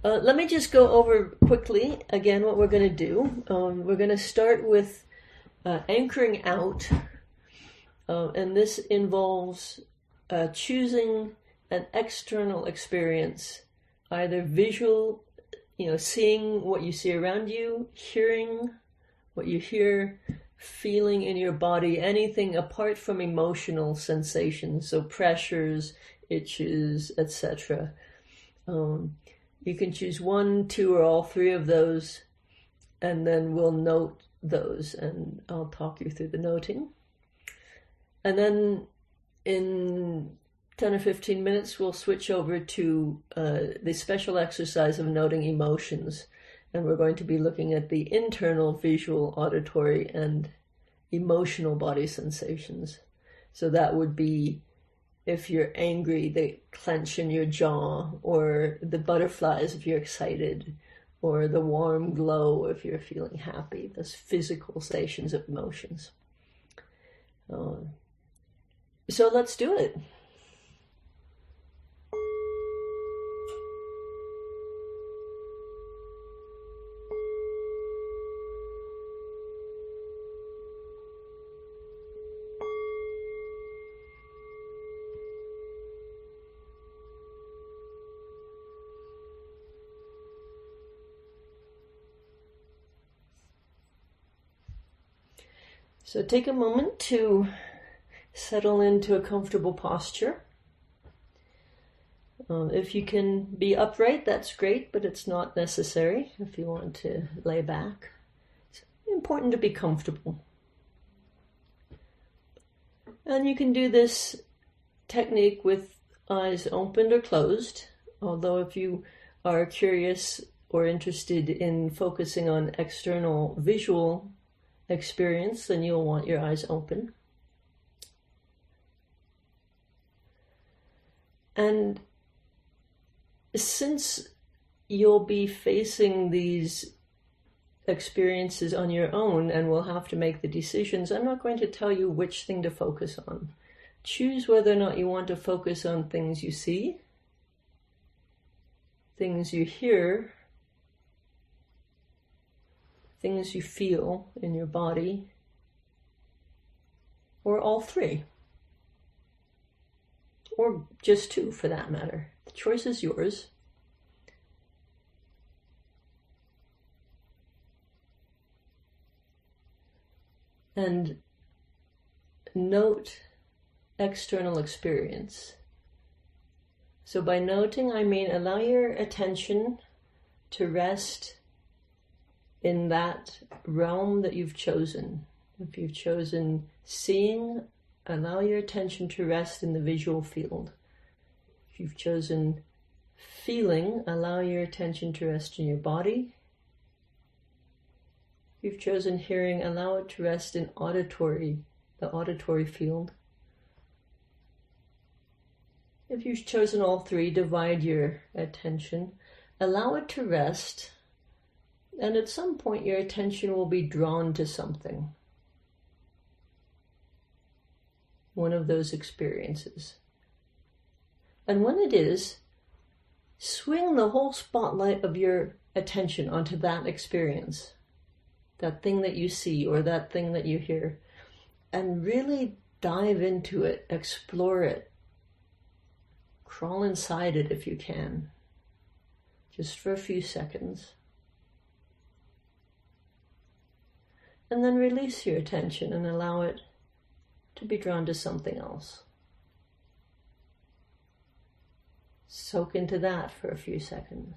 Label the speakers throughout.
Speaker 1: Let me just go over quickly again what we're going to do. We're going to start with anchoring out, and this involves choosing an external experience, either visual, seeing what you see around you, hearing what you hear, feeling in your body, anything apart from emotional sensations, so pressures, itches, etc. You can choose one, two, or all three of those, and then we'll note those, and I'll talk you through the noting. And then in 10 or 15 minutes, we'll switch over to the special exercise of noting emotions. And we're going to be looking at the internal visual, auditory, and emotional body sensations. So that would be if you're angry, the clench in your jaw, or the butterflies if you're excited, or the warm glow if you're feeling happy, those physical sensations of emotions. So let's do it. So take a moment to settle into a comfortable posture. If you can be upright, that's great, but it's not necessary if you want to lay back. It's important to be comfortable. And you can do this technique with eyes opened or closed, although if you are curious or interested in focusing on external visual experience, then you'll want your eyes open. And since you'll be facing these experiences on your own and will have to make the decisions, I'm not going to tell you which thing to focus on. Choose whether or not you want to focus on things you see, things you hear, things you feel in your body, or all three, or just two for that matter. The choice is yours. And note external experience. So by noting, I mean allow your attention to rest in that realm that you've chosen. If you've chosen seeing, allow your attention to rest in the visual field. If you've chosen feeling, allow your attention to rest in your body. If you've chosen hearing, allow it to rest in the auditory field. If you've chosen all three, divide your attention, allow it to rest, and at some point your attention will be drawn to something, one of those experiences. And when it is, swing the whole spotlight of your attention onto that experience, that thing that you see or that thing that you hear, and really dive into it, explore it, crawl inside it if you can, just for a few seconds. And then release your attention and allow it to be drawn to something else. Soak into that for a few seconds.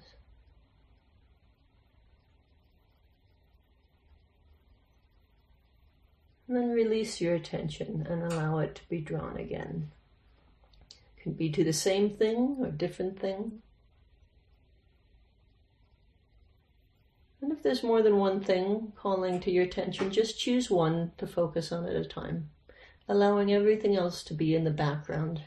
Speaker 1: And then release your attention and allow it to be drawn again. It can be to the same thing or different thing. And if there's more than one thing calling to your attention, just choose one to focus on at a time, allowing everything else to be in the background.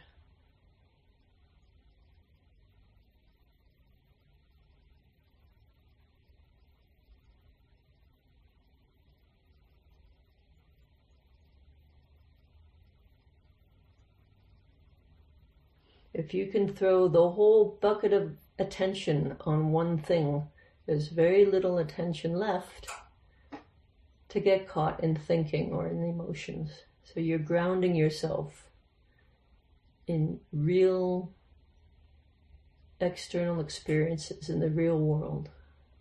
Speaker 1: If you can throw the whole bucket of attention on one thing, there's very little attention left to get caught in thinking or in emotions. So you're grounding yourself in real external experiences in the real world.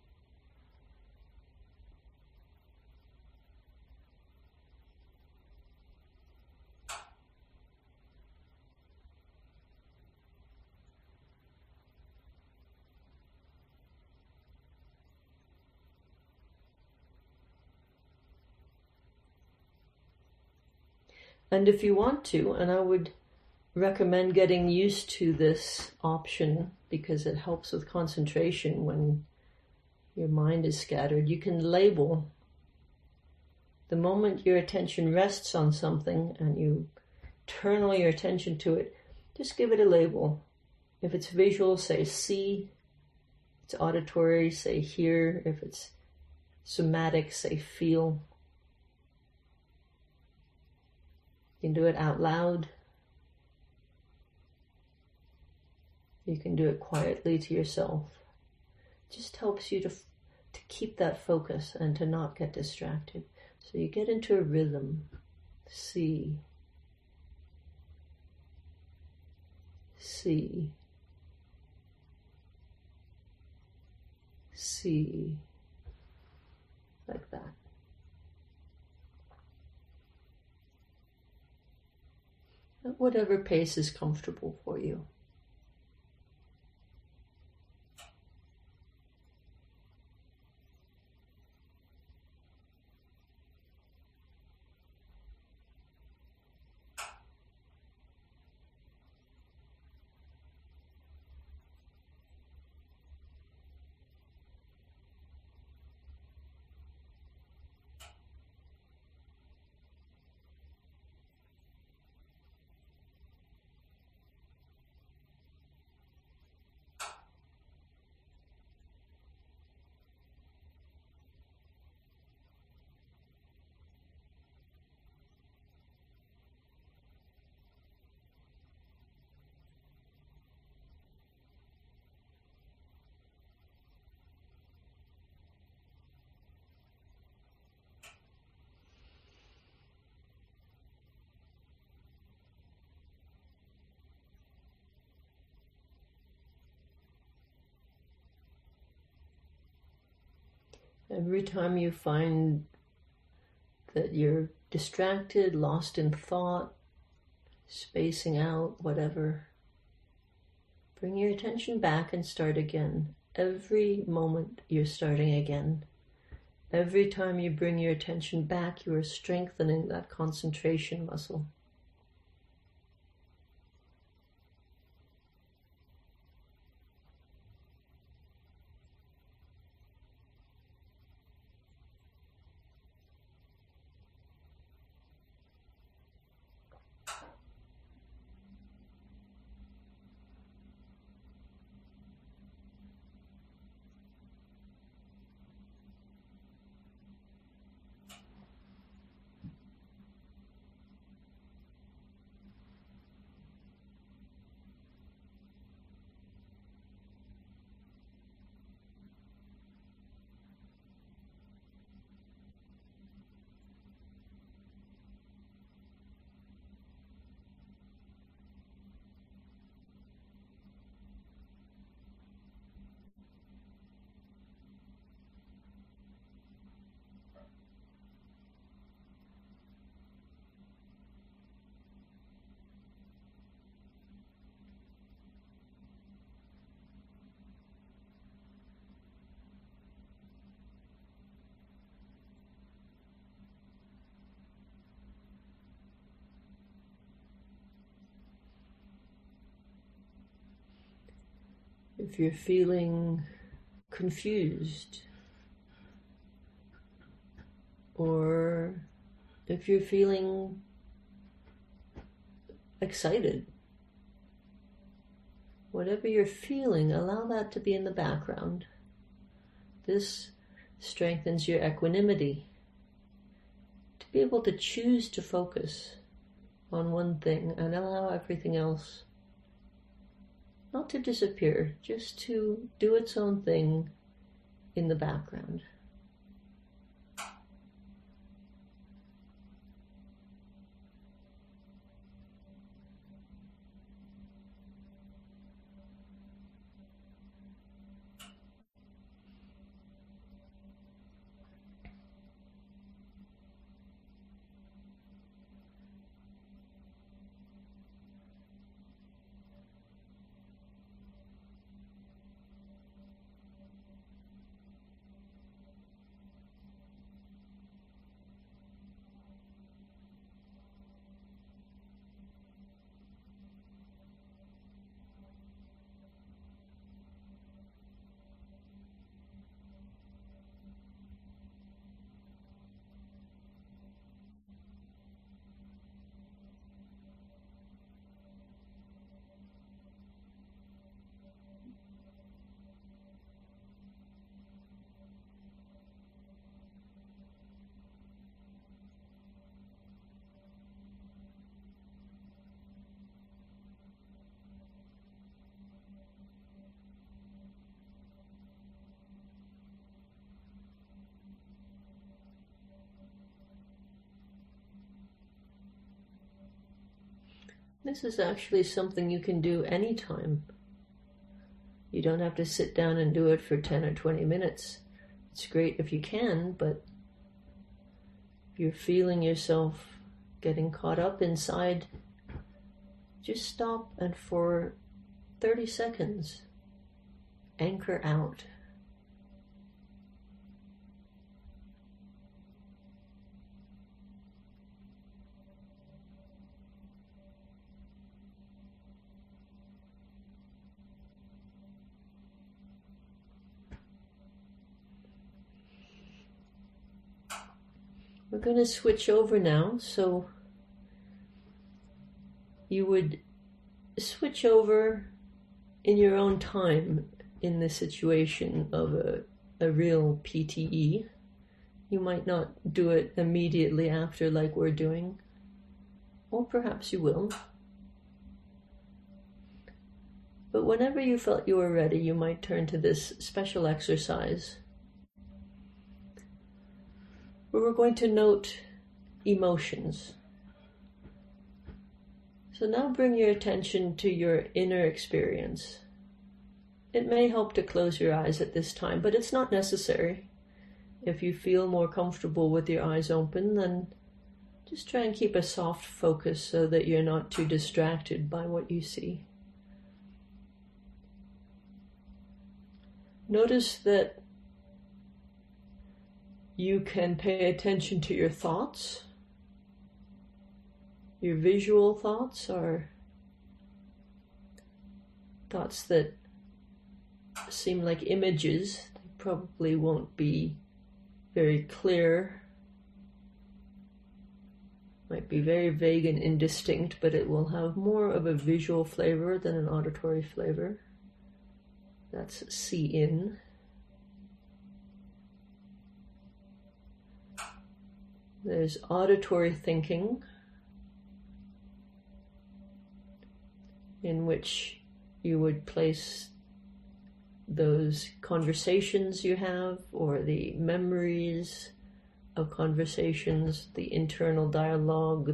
Speaker 1: And if you want to, and I would recommend getting used to this option because it helps with concentration when your mind is scattered, you can label. The moment your attention rests on something and you turn all your attention to it, just give it a label. If it's visual, say see. If it's auditory, say hear. If it's somatic, say feel. You can do it out loud. You can do it quietly to yourself. It just helps you to keep that focus and to not get distracted. So you get into a rhythm. See. See. See. Like that. At whatever pace is comfortable for you. Every time you find that you're distracted, lost in thought, spacing out, whatever, bring your attention back and start again. Every moment you're starting again. Every time you bring your attention back, you are strengthening that concentration muscle. If you're feeling confused, or if you're feeling excited, whatever you're feeling, allow that to be in the background. This strengthens your equanimity. To be able to choose to focus on one thing and allow everything else not to disappear, just to do its own thing in the background. This is actually something you can do anytime. You don't have to sit down and do it for 10 or 20 minutes. It's great if you can, but if you're feeling yourself getting caught up inside, just stop and for 30 seconds, anchor out. We're going to switch over now, so you would switch over in your own time in the situation of a real PTE. You might not do it immediately after like we're doing, or perhaps you will. But whenever you felt you were ready, you might turn to this special exercise where we're going to note emotions. So now bring your attention to your inner experience. It may help to close your eyes at this time, but it's not necessary. If you feel more comfortable with your eyes open, then just try and keep a soft focus so that you're not too distracted by what you see. Notice that you can pay attention to your thoughts. Your visual thoughts are thoughts that seem like images. They probably won't be very clear. Might be very vague and indistinct, but it will have more of a visual flavor than an auditory flavor. That's see in. There's auditory thinking, in which you would place those conversations you have, or the memories of conversations, the internal dialogue,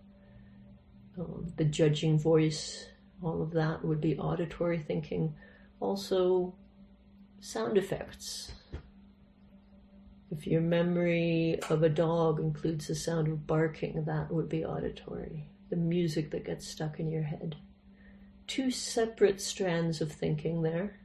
Speaker 1: the judging voice, all of that would be auditory thinking. Also, sound effects. If your memory of a dog includes the sound of barking, that would be auditory. The music that gets stuck in your head. Two separate strands of thinking there.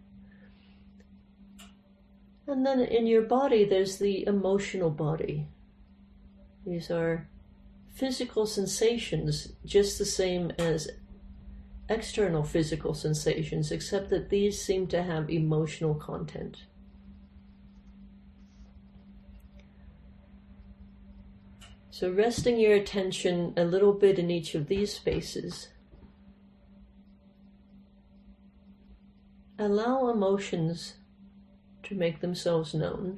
Speaker 1: And then in your body, there's the emotional body. These are physical sensations, just the same as external physical sensations, except that these seem to have emotional content. So resting your attention a little bit in each of these spaces, allow emotions to make themselves known.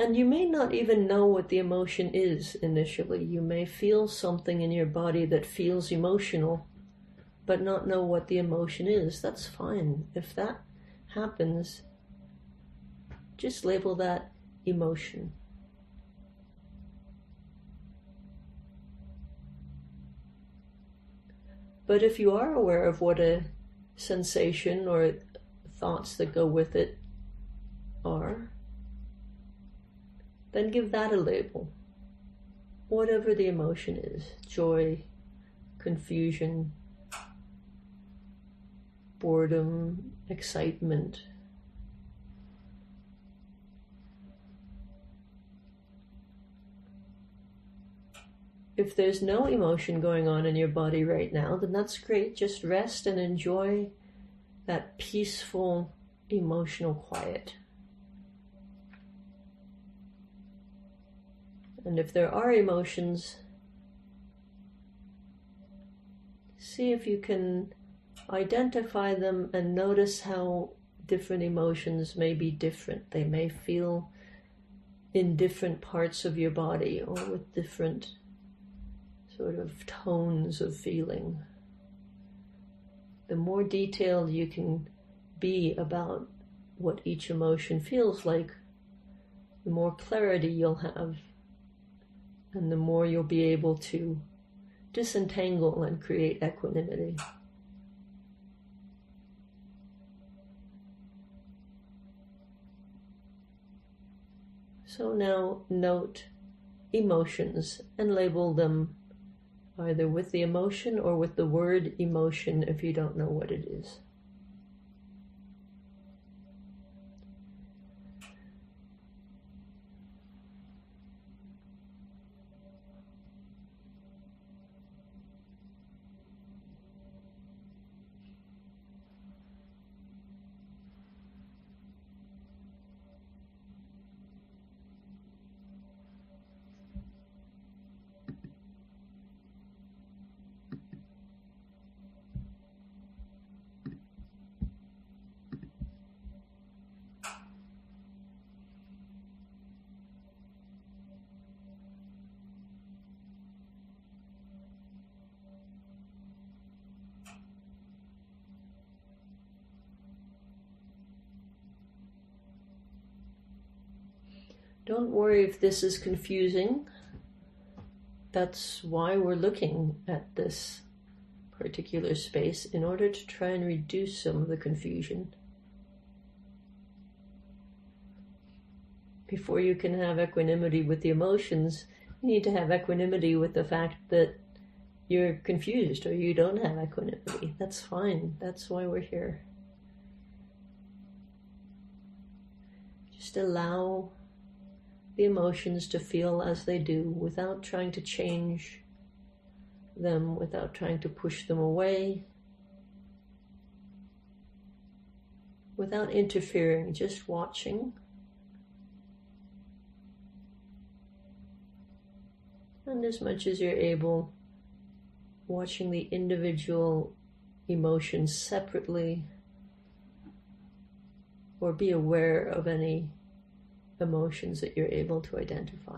Speaker 1: And you may not even know what the emotion is initially. You may feel something in your body that feels emotional, but not know what the emotion is. That's fine. If that happens, just label that emotion. But if you are aware of what a sensation or thoughts that go with it are, then give that a label. Whatever the emotion is, joy, confusion, boredom, excitement. If there's no emotion going on in your body right now, then that's great. Just rest and enjoy that peaceful emotional quiet. And if there are emotions, see if you can identify them and notice how different emotions may be different. They may feel in different parts of your body or with different sort of tones of feeling. The more detailed you can be about what each emotion feels like, the more clarity you'll have, and the more you'll be able to disentangle and create equanimity. So now note emotions and label them either with the emotion or with the word emotion if you don't know what it is. Don't worry if this is confusing. That's why we're looking at this particular space, in order to try and reduce some of the confusion. Before you can have equanimity with the emotions, you need to have equanimity with the fact that you're confused or you don't have equanimity. That's fine. That's why we're here. Just allow the emotions to feel as they do without trying to change them, without trying to push them away, without interfering, just watching. And as much as you're able, watching the individual emotions separately, or be aware of any emotions that you're able to identify.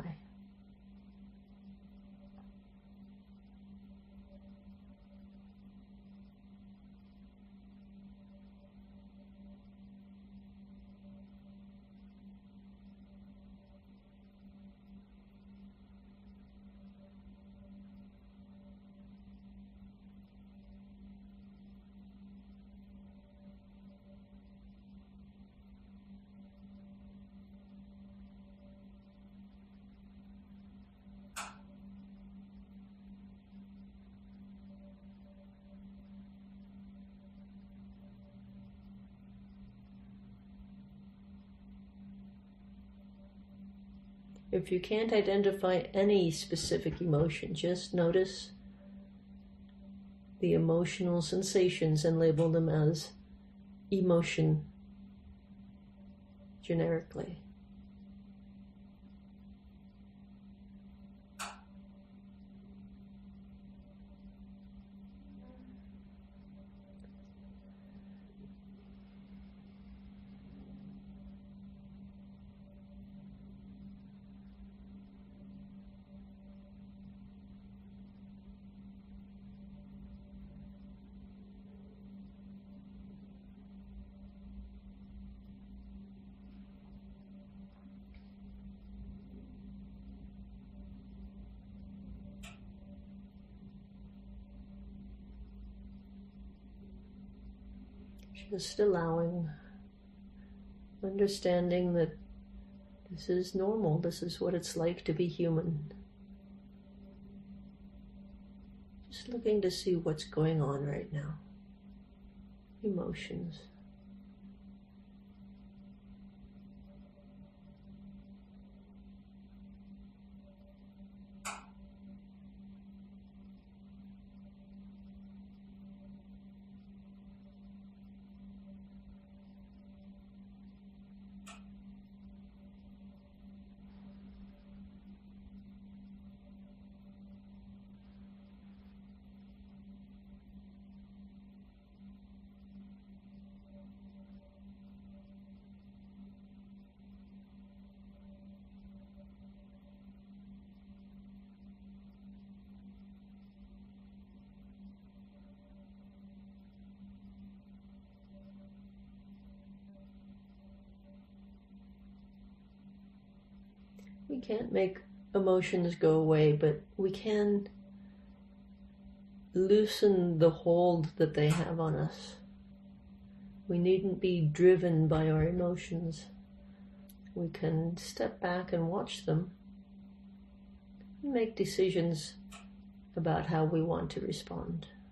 Speaker 1: If you can't identify any specific emotion, just notice the emotional sensations and label them as emotion generically. Just allowing, understanding that this is normal, this is what it's like to be human. Just looking to see what's going on right now. Emotions. We can't make emotions go away, but we can loosen the hold that they have on us. We needn't be driven by our emotions. We can step back and watch them and make decisions about how we want to respond.